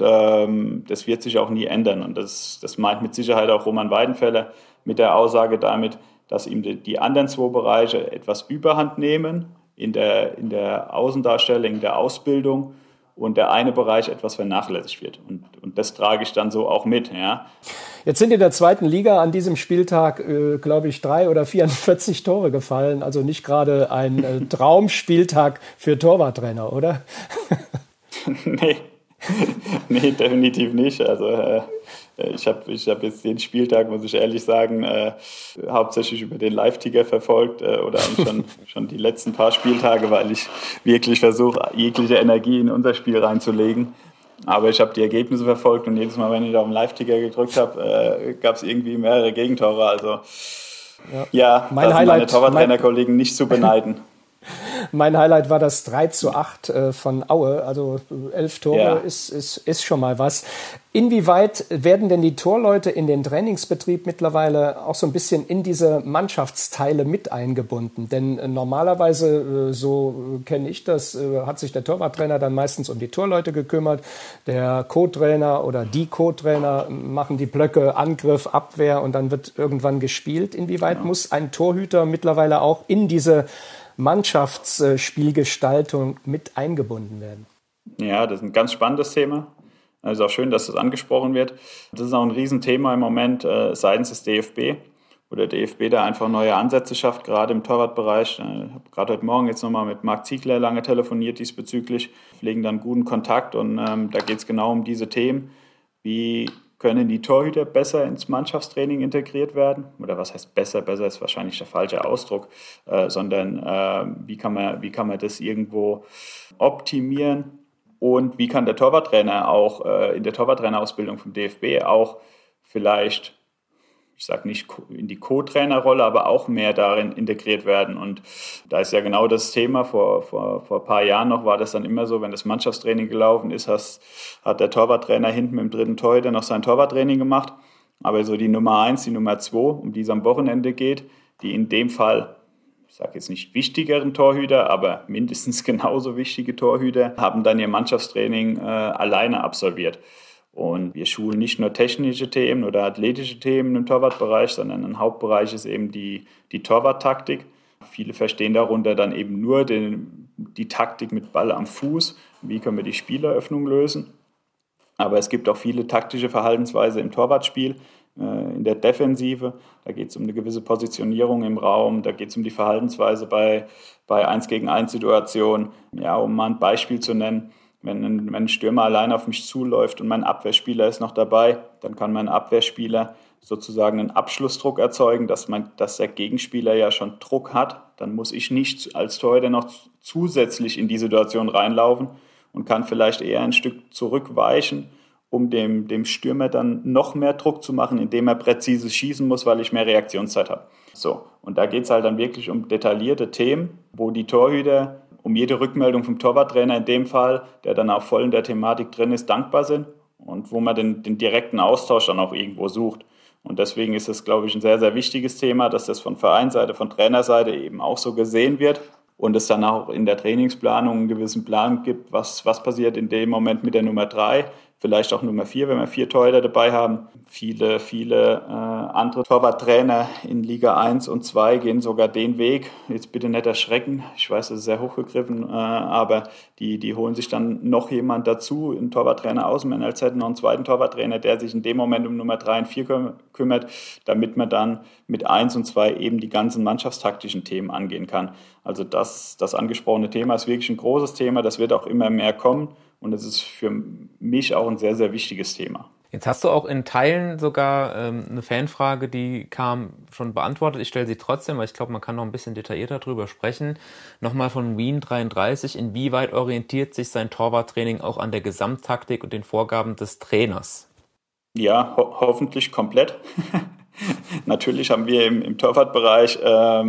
das wird sich auch nie ändern. Und das meint mit Sicherheit auch Roman Weidenfeller mit der Aussage damit, dass ihm die anderen 2 Bereiche etwas Überhand nehmen in der Außendarstellung, in der Ausbildung, und der eine Bereich etwas vernachlässigt wird. Und das trage ich dann so auch mit. Ja. Jetzt sind in der 2. Liga an diesem Spieltag, glaube ich, 3 oder 44 Tore gefallen. Also nicht gerade ein Traumspieltag für Torwarttrainer, oder? Nee, definitiv nicht. Also ich hab jetzt den Spieltag, muss ich ehrlich sagen, hauptsächlich über den Live-Ticker verfolgt oder eigentlich schon die letzten paar Spieltage, weil ich wirklich versuche, jegliche Energie in unser Spiel reinzulegen. Aber ich habe die Ergebnisse verfolgt und jedes Mal, wenn ich da auf den Live-Ticker gedrückt habe, gab es irgendwie mehrere Gegentore. Also ja, mein da sind meine Torwarttrainerkollegen nicht zu beneiden. Mein Highlight war das 3:8 von Aue, also 11 Tore Ja. ist schon mal was. Inwieweit werden denn die Torleute in den Trainingsbetrieb mittlerweile auch so ein bisschen in diese Mannschaftsteile mit eingebunden? Denn normalerweise, so kenne ich das, hat sich der Torwarttrainer dann meistens um die Torleute gekümmert. Der Co-Trainer oder die Co-Trainer machen die Blöcke Angriff, Abwehr und dann wird irgendwann gespielt. Inwieweit muss ein Torhüter mittlerweile auch in diese Mannschaftsspielgestaltung mit eingebunden werden? Ja, das ist ein ganz spannendes Thema. Also auch schön, dass das angesprochen wird. Das ist auch ein Riesenthema im Moment seitens des DFB, wo der DFB da einfach neue Ansätze schafft, gerade im Torwartbereich. Ich habe gerade heute Morgen jetzt nochmal mit Marc Ziegler lange telefoniert diesbezüglich, pflegen dann guten Kontakt und da geht es genau um diese Themen. Wie können die Torhüter besser ins Mannschaftstraining integriert werden? Oder was heißt besser? Besser ist wahrscheinlich der falsche Ausdruck, sondern wie kann man das irgendwo optimieren? Und wie kann der Torwarttrainer auch in der Torwarttrainerausbildung vom DFB auch vielleicht, ich sage nicht in die Co-Trainerrolle, aber auch mehr darin integriert werden? Und da ist ja genau das Thema. Vor ein paar Jahren noch war das dann immer so, wenn das Mannschaftstraining gelaufen ist, hat der Torwarttrainer hinten mit dem 3. Torhüter noch sein Torwarttraining gemacht. Aber so die Nummer 1, die Nummer 2, um die es am Wochenende geht, die in dem Fall, ich sage jetzt nicht wichtigeren Torhüter, aber mindestens genauso wichtige Torhüter, haben dann ihr Mannschaftstraining alleine absolviert. Und wir schulen nicht nur technische Themen oder athletische Themen im Torwartbereich, sondern ein Hauptbereich ist eben die Torwarttaktik. Viele verstehen darunter dann eben nur die Taktik mit Ball am Fuß. Wie können wir die Spieleröffnung lösen? Aber es gibt auch viele taktische Verhaltensweisen im Torwartspiel, in der Defensive. Da geht es um eine gewisse Positionierung im Raum, da geht es um die Verhaltensweise bei 1-gegen-1 Situationen. Ja, um mal ein Beispiel zu nennen, wenn ein Stürmer allein auf mich zuläuft und mein Abwehrspieler ist noch dabei, dann kann mein Abwehrspieler sozusagen einen Abschlussdruck erzeugen, dass der Gegenspieler ja schon Druck hat. Dann muss ich nicht als Torhüter noch zusätzlich in die Situation reinlaufen und kann vielleicht eher ein Stück zurückweichen, um dem Stürmer dann noch mehr Druck zu machen, indem er präzise schießen muss, weil ich mehr Reaktionszeit habe. So, und da geht es halt dann wirklich um detaillierte Themen, wo die Torhüter um jede Rückmeldung vom Torwarttrainer in dem Fall, der dann auch voll in der Thematik drin ist, dankbar sind und wo man den direkten Austausch dann auch irgendwo sucht. Und deswegen ist es, glaube ich, ein sehr, sehr wichtiges Thema, dass das von Vereinsseite, von Trainerseite eben auch so gesehen wird und es dann auch in der Trainingsplanung einen gewissen Plan gibt, was passiert in dem Moment mit der Nummer 3, vielleicht auch Nummer 4, wenn wir 4 Torhüter dabei haben. Viele andere Torwarttrainer in Liga 1 und 2 gehen sogar den Weg. Jetzt bitte nicht erschrecken, ich weiß, das ist sehr hochgegriffen, aber die holen sich dann noch jemand dazu, einen Torwarttrainer aus dem NLZ, noch einen zweiten Torwarttrainer, der sich in dem Moment um Nummer 3 und 4 kümmert, damit man dann mit 1 und 2 eben die ganzen mannschaftstaktischen Themen angehen kann. Also das angesprochene Thema ist wirklich ein großes Thema, das wird auch immer mehr kommen. Und das ist für mich auch ein sehr, sehr wichtiges Thema. Jetzt hast du auch in Teilen sogar eine Fanfrage, die kam, schon beantwortet. Ich stelle sie trotzdem, weil ich glaube, man kann noch ein bisschen detaillierter drüber sprechen. Nochmal von Wien 33. Inwieweit orientiert sich sein Torwarttraining auch an der Gesamttaktik und den Vorgaben des Trainers? Ja, hoffentlich komplett. Natürlich haben wir im Torwartbereich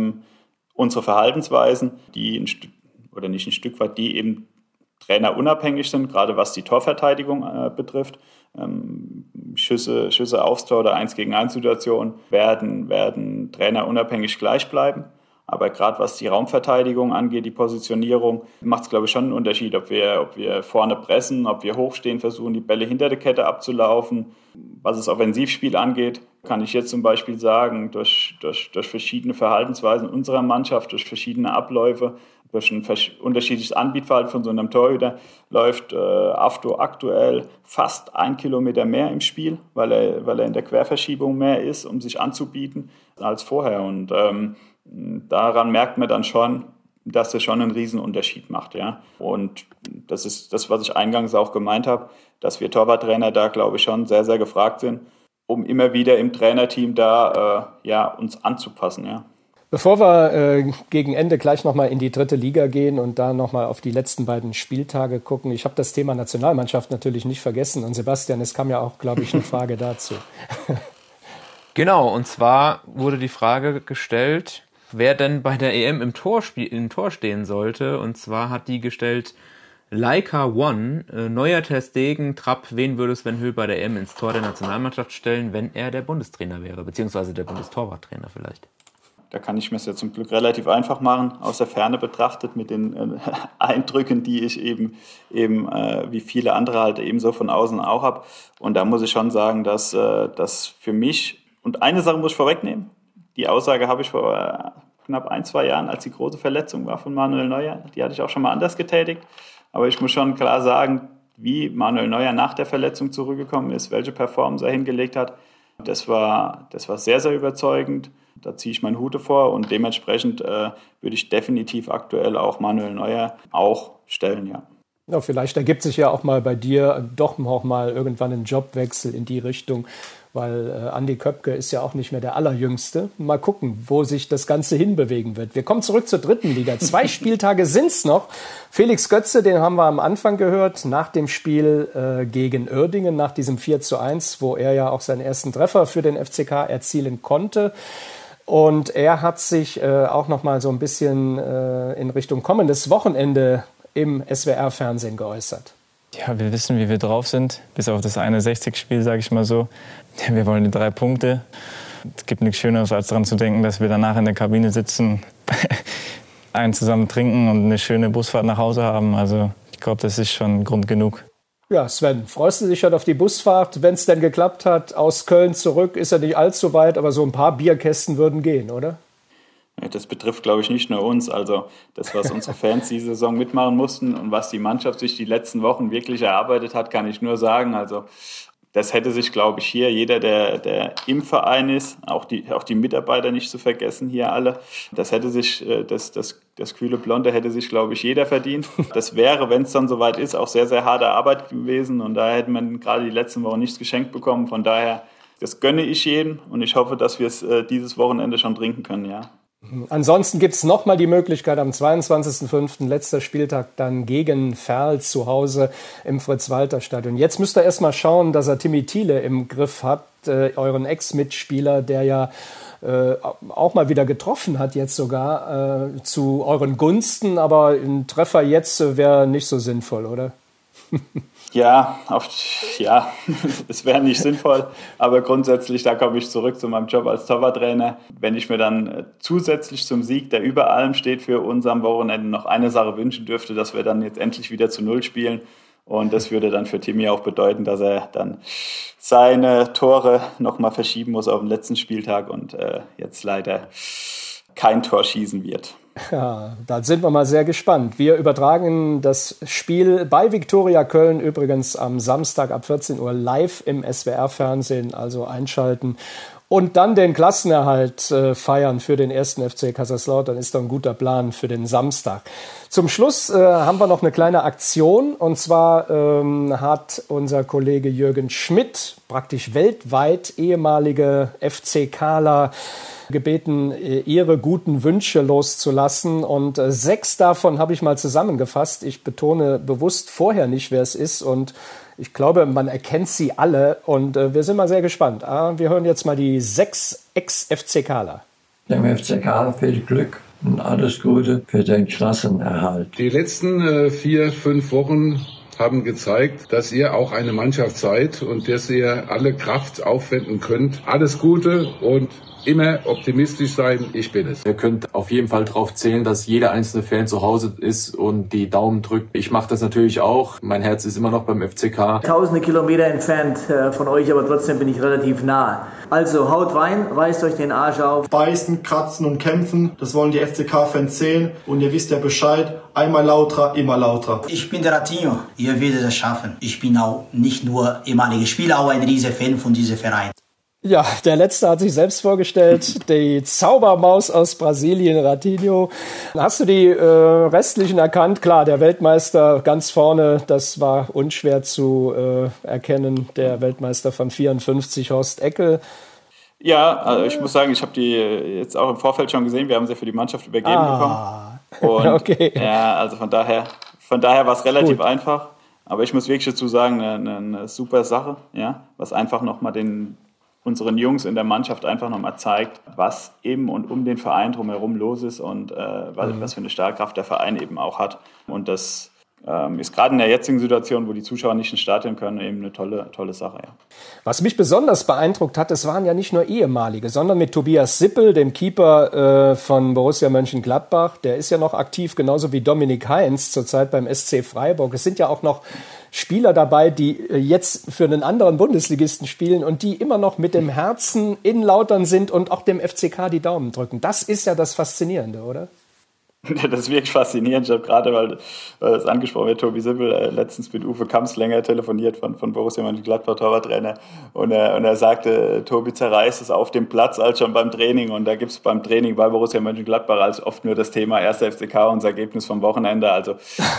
unsere Verhaltensweisen, die nicht ein Stück weit, die eben trainerunabhängig sind, gerade was die Torverteidigung betrifft. Schüsse aufs Tor oder 1-gegen-1 Situationen werden trainerunabhängig gleich bleiben. Aber gerade was die Raumverteidigung angeht, die Positionierung, macht es, glaube ich, schon einen Unterschied, ob wir vorne pressen, ob wir hochstehen, versuchen, die Bälle hinter der Kette abzulaufen. Was das Offensivspiel angeht, kann ich jetzt zum Beispiel sagen, durch verschiedene Verhaltensweisen unserer Mannschaft, durch verschiedene Abläufe, durch ein unterschiedliches Anbietverhalten von so einem Torhüter läuft Afto aktuell fast 1 Kilometer mehr im Spiel, weil er in der Querverschiebung mehr ist, um sich anzubieten als vorher. Und daran merkt man dann schon, dass das schon einen Riesenunterschied macht. Ja? Und das ist das, was ich eingangs auch gemeint habe, dass wir Torwarttrainer da, glaube ich, schon sehr, sehr gefragt sind, um immer wieder im Trainerteam da uns anzupassen. Ja. Bevor wir gegen Ende gleich nochmal in die 3. Liga gehen und da nochmal auf die letzten beiden Spieltage gucken, ich habe das Thema Nationalmannschaft natürlich nicht vergessen. Und Sebastian, es kam ja auch, glaube ich, eine Frage dazu. Genau, und zwar wurde die Frage gestellt, wer denn bei der EM im Tor stehen sollte. Und zwar hat die gestellt Leica One, Neuer, Ter Stegen, Trapp, wen würde Sven Höhl bei der EM ins Tor der Nationalmannschaft stellen, wenn er der Bundestrainer wäre, beziehungsweise der Bundestorwarttrainer vielleicht? Da kann ich mir es ja zum Glück relativ einfach machen, aus der Ferne betrachtet mit den Eindrücken, die ich eben wie viele andere halt eben so von außen auch habe. Und da muss ich schon sagen, dass das für mich, und eine Sache muss ich vorwegnehmen, die Aussage habe ich vor knapp 1-2 Jahren, als die große Verletzung war von Manuel Neuer, die hatte ich auch schon mal anders getätigt. Aber ich muss schon klar sagen, wie Manuel Neuer nach der Verletzung zurückgekommen ist, welche Performance er hingelegt hat, das war sehr, sehr überzeugend. Da ziehe ich meinen Hut vor und dementsprechend würde ich definitiv aktuell auch Manuel Neuer auch stellen, ja. Ja, vielleicht ergibt sich ja auch mal bei dir doch auch mal irgendwann ein Jobwechsel in die Richtung, weil Andi Köpke ist ja auch nicht mehr der Allerjüngste. Mal gucken, wo sich das Ganze hinbewegen wird. Wir kommen zurück zur 3. Liga. 2 Spieltage sind's noch. Felix Götze, den haben wir am Anfang gehört, nach dem Spiel gegen Uerdingen, nach diesem 4:1, wo er ja auch seinen ersten Treffer für den FCK erzielen konnte. Und er hat sich auch noch mal so ein bisschen in Richtung kommendes Wochenende im SWR-Fernsehen geäußert. Ja, wir wissen, wie wir drauf sind. Bis auf das 61-Spiel, sage ich mal so. Ja, wir wollen die 3 Punkte. Es gibt nichts Schöneres, als daran zu denken, dass wir danach in der Kabine sitzen, einen zusammen trinken und eine schöne Busfahrt nach Hause haben. Also ich glaube, das ist schon Grund genug. Ja, Sven, freust du dich schon auf die Busfahrt, wenn es denn geklappt hat? Aus Köln zurück ist ja nicht allzu weit, aber so ein paar Bierkästen würden gehen, oder? Das betrifft, glaube ich, nicht nur uns. Also das, was unsere Fans diese Saison mitmachen mussten und was die Mannschaft sich die letzten Wochen wirklich erarbeitet hat, kann ich nur sagen. Also das hätte sich, glaube ich, hier jeder, der im Verein ist, auch die Mitarbeiter nicht zu vergessen, hier alle, das hätte sich, das kühle Blonde hätte sich, glaube ich, jeder verdient. Das wäre, wenn es dann soweit ist, auch sehr, sehr harte Arbeit gewesen und da hätte man gerade die letzten Wochen nichts geschenkt bekommen. Von daher, das gönne ich jedem und ich hoffe, dass wir es dieses Wochenende schon trinken können, ja. Ansonsten gibt es nochmal die Möglichkeit am 22.05. letzter Spieltag dann gegen Verl zu Hause im Fritz-Walter-Stadion. Jetzt müsst ihr erstmal schauen, dass er Timmy Thiele im Griff hat, euren Ex-Mitspieler, der ja auch mal wieder getroffen hat, jetzt sogar zu euren Gunsten. Aber ein Treffer jetzt wäre nicht so sinnvoll, oder? Ja, es wäre nicht sinnvoll, aber grundsätzlich, da komme ich zurück zu meinem Job als Torwarttrainer. Wenn ich mir dann zusätzlich zum Sieg, der über allem steht für uns am Wochenende, noch eine Sache wünschen dürfte, dass wir dann jetzt endlich wieder zu 0 spielen. Und das würde dann für Timmy auch bedeuten, dass er dann seine Tore nochmal verschieben muss auf den letzten Spieltag und jetzt leider kein Tor schießen wird. Ja, da sind wir mal sehr gespannt. Wir übertragen das Spiel bei Viktoria Köln übrigens am Samstag ab 14 Uhr live im SWR-Fernsehen, also einschalten. Und dann den Klassenerhalt feiern für den 1. FC Kaiserslautern ist doch ein guter Plan für den Samstag. Zum Schluss haben wir noch eine kleine Aktion. Und zwar hat unser Kollege Jürgen Schmidt, praktisch weltweit ehemalige FCKler, gebeten, ihre guten Wünsche loszulassen. Und 6 davon habe ich mal zusammengefasst. Ich betone bewusst vorher nicht, wer es ist. Und ich glaube, man erkennt sie alle. Und wir sind mal sehr gespannt. Wir hören jetzt mal die 6 Ex-FCKler. Dem FCK viel Glück und alles Gute für den Klassenerhalt. Die letzten 4-5 Wochen haben gezeigt, dass ihr auch eine Mannschaft seid und dass ihr alle Kraft aufwenden könnt. Alles Gute und immer optimistisch sein, ich bin es. Ihr könnt auf jeden Fall darauf zählen, dass jeder einzelne Fan zu Hause ist und die Daumen drückt. Ich mache das natürlich auch. Mein Herz ist immer noch beim FCK. Tausende Kilometer entfernt von euch, aber trotzdem bin ich relativ nah. Also haut rein, reißt euch den Arsch auf. Beißen, kratzen und kämpfen, das wollen die FCK-Fans sehen. Und ihr wisst ja Bescheid, einmal lauter, immer lauter. Ich bin der Ratinho, ihr werdet es schaffen. Ich bin auch nicht nur ehemaliger Spieler, auch ein riesiger Fan von diesem Verein. Ja, der Letzte hat sich selbst vorgestellt, die Zaubermaus aus Brasilien, Ratinho. Hast du die restlichen erkannt? Klar, der Weltmeister ganz vorne, das war unschwer zu erkennen, der Weltmeister von 54, Horst Eckel. Ja, also ich muss sagen, ich habe die jetzt auch im Vorfeld schon gesehen, wir haben sie für die Mannschaft übergeben bekommen. Und okay. Ja, also von daher war es relativ einfach. Aber ich muss wirklich dazu sagen, eine super Sache, ja, was einfach nochmal unseren Jungs in der Mannschaft einfach nochmal zeigt, was eben und um den Verein drumherum los ist und was für eine Strahlkraft der Verein eben auch hat. Und das ist gerade in der jetzigen Situation, wo die Zuschauer nicht ins Stadion können, eben eine tolle Sache. Ja. Was mich besonders beeindruckt hat, es waren ja nicht nur ehemalige, sondern mit Tobias Sippel, dem Keeper von Borussia Mönchengladbach, der ist ja noch aktiv, genauso wie Dominik Heinz zurzeit beim SC Freiburg. Es sind ja auch noch Spieler dabei, die jetzt für einen anderen Bundesligisten spielen und die immer noch mit dem Herzen in Lautern sind und auch dem FCK die Daumen drücken. Das ist ja das Faszinierende, oder? Das ist wirklich faszinierend. Ich habe gerade, weil es angesprochen wird, Tobi Sippel letztens mit Uwe Kamps-Länger telefoniert von Borussia Mönchengladbach, Torwarttrainer. Und er sagte, Tobi zerreißt es auf dem Platz als schon beim Training. Und da gibt es beim Training bei Borussia Mönchengladbach als oft nur das Thema 1. FCK, unser Ergebnis vom Wochenende. Also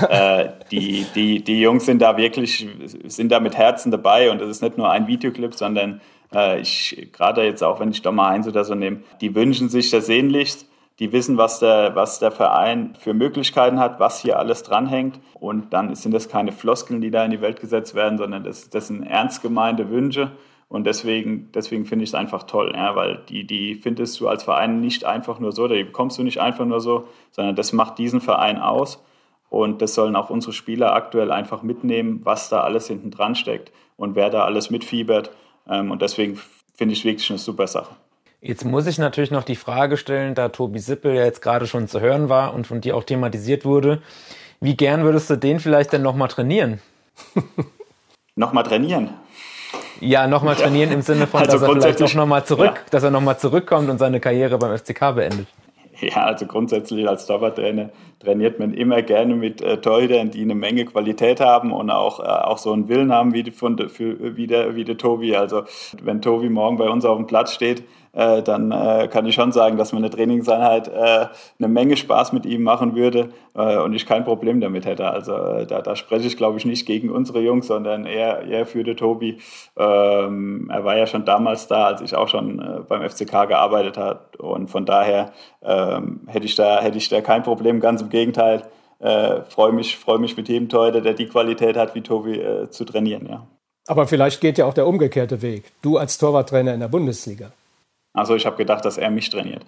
die Jungs sind da mit Herzen dabei. Und es ist nicht nur ein Videoclip, sondern gerade jetzt auch, wenn ich Dommer Heinz oder so nehme, die wünschen sich das sehnlichst. Die wissen, was der Verein für Möglichkeiten hat, was hier alles dranhängt. Und dann sind das keine Floskeln, die da in die Welt gesetzt werden, sondern das sind ernst gemeinte Wünsche. Und deswegen finde ich es einfach toll, ja, weil die findest du als Verein nicht einfach nur so, die bekommst du nicht einfach nur so, sondern das macht diesen Verein aus. Und das sollen auch unsere Spieler aktuell einfach mitnehmen, was da alles hinten dran steckt und wer da alles mitfiebert. Und deswegen finde ich wirklich eine super Sache. Jetzt muss ich natürlich noch die Frage stellen, da Tobi Sippel ja jetzt gerade schon zu hören war und von dir auch thematisiert wurde, wie gern würdest du den vielleicht denn nochmal trainieren? Nochmal trainieren? Ja, nochmal trainieren im Sinne von, also dass er vielleicht dass er nochmal zurückkommt und seine Karriere beim FCK beendet. Ja, also grundsätzlich als Torwarttrainer trainiert man immer gerne mit Torhütern, die eine Menge Qualität haben und auch so einen Willen haben wie der Tobi. Also wenn Tobi morgen bei uns auf dem Platz steht, dann kann ich schon sagen, dass man eine Trainingseinheit eine Menge Spaß mit ihm machen würde und ich kein Problem damit hätte. Also da spreche ich, glaube ich, nicht gegen unsere Jungs, sondern eher für den Tobi. Er war ja schon damals da, als ich auch schon beim FCK gearbeitet habe und von daher hätte ich da kein Problem, ganz im Gegenteil. Freue mich mit jedem Torhüter, der die Qualität hat wie Tobi, zu trainieren. Ja. Aber vielleicht geht ja auch der umgekehrte Weg. Du als Torwarttrainer in der Bundesliga. Also ich habe gedacht, dass er mich trainiert.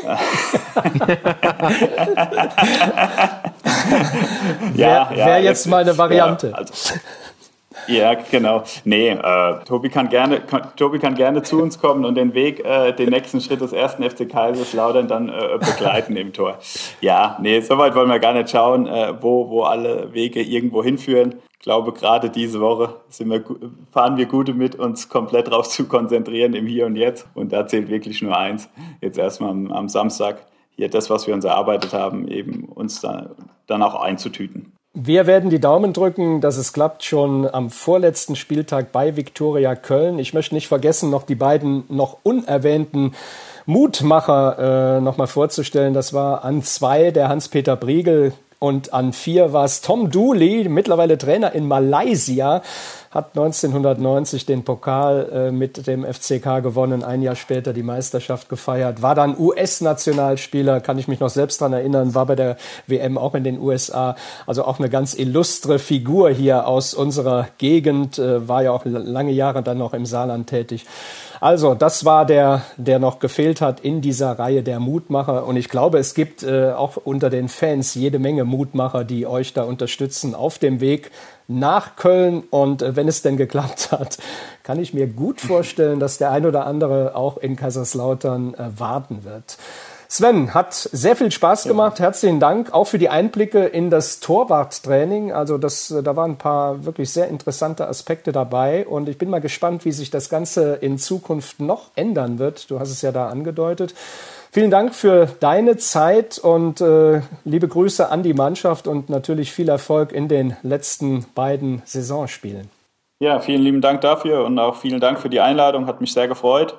Wäre jetzt meine Variante. Ja, also, ja, genau. Nee, Tobi kann gerne zu uns kommen und den nächsten Schritt des ersten FC Kaiserslautern dann begleiten im Tor. Ja, nee, soweit wollen wir gar nicht schauen, wo alle Wege irgendwo hinführen. Ich glaube, gerade diese Woche fahren wir gut mit, uns komplett darauf zu konzentrieren im Hier und Jetzt. Und da zählt wirklich nur eins. Jetzt erstmal am Samstag hier das, was wir uns erarbeitet haben, eben uns dann auch einzutüten. Wir werden die Daumen drücken, dass es klappt, schon am vorletzten Spieltag bei Viktoria Köln. Ich möchte nicht vergessen, noch die beiden noch unerwähnten Mutmacher nochmal vorzustellen. Das war an 2 der Hans-Peter Briegel. Und an 4 war es Tom Dooley, mittlerweile Trainer in Malaysia, hat 1990 den Pokal mit dem FCK gewonnen, ein Jahr später die Meisterschaft gefeiert, war dann US-Nationalspieler, kann ich mich noch selbst dran erinnern, war bei der WM auch in den USA, also auch eine ganz illustre Figur hier aus unserer Gegend, war ja auch lange Jahre dann noch im Saarland tätig. Also, das war der noch gefehlt hat in dieser Reihe der Mutmacher. Und ich glaube, es gibt auch unter den Fans jede Menge Mutmacher, die euch da unterstützen auf dem Weg nach Köln. Und wenn es denn geklappt hat, kann ich mir gut vorstellen, dass der ein oder andere auch in Kaiserslautern warten wird. Sven, hat sehr viel Spaß gemacht. Herzlichen Dank auch für die Einblicke in das Torwarttraining. Also da waren ein paar wirklich sehr interessante Aspekte dabei. Und ich bin mal gespannt, wie sich das Ganze in Zukunft noch ändern wird. Du hast es ja da angedeutet. Vielen Dank für deine Zeit und liebe Grüße an die Mannschaft und natürlich viel Erfolg in den letzten beiden Saisonspielen. Ja, vielen lieben Dank dafür und auch vielen Dank für die Einladung. Hat mich sehr gefreut.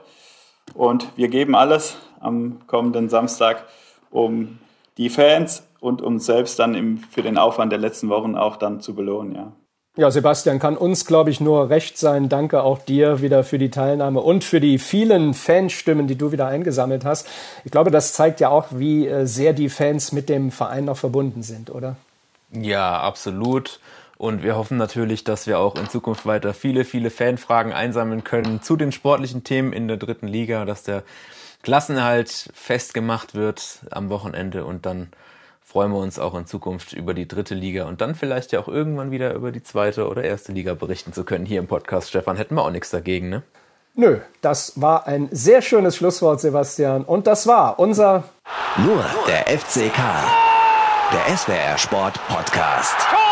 Und wir geben alles am kommenden Samstag, um die Fans und uns selbst dann für den Aufwand der letzten Wochen auch dann zu belohnen. Ja. Ja, Sebastian, kann uns, glaube ich, nur recht sein. Danke auch dir wieder für die Teilnahme und für die vielen Fanstimmen, die du wieder eingesammelt hast. Ich glaube, das zeigt ja auch, wie sehr die Fans mit dem Verein noch verbunden sind, oder? Ja, absolut. Und wir hoffen natürlich, dass wir auch in Zukunft weiter viele, viele Fanfragen einsammeln können zu den sportlichen Themen in der 3. Liga, dass der Klassenerhalt festgemacht wird am Wochenende und dann freuen wir uns auch in Zukunft über die 3. Liga und dann vielleicht ja auch irgendwann wieder über die 2. oder 1. Liga berichten zu können hier im Podcast. Stefan, hätten wir auch nichts dagegen, ne? Nö, das war ein sehr schönes Schlusswort, Sebastian. Und das war unser Nur der FCK, der SWR Sport Podcast.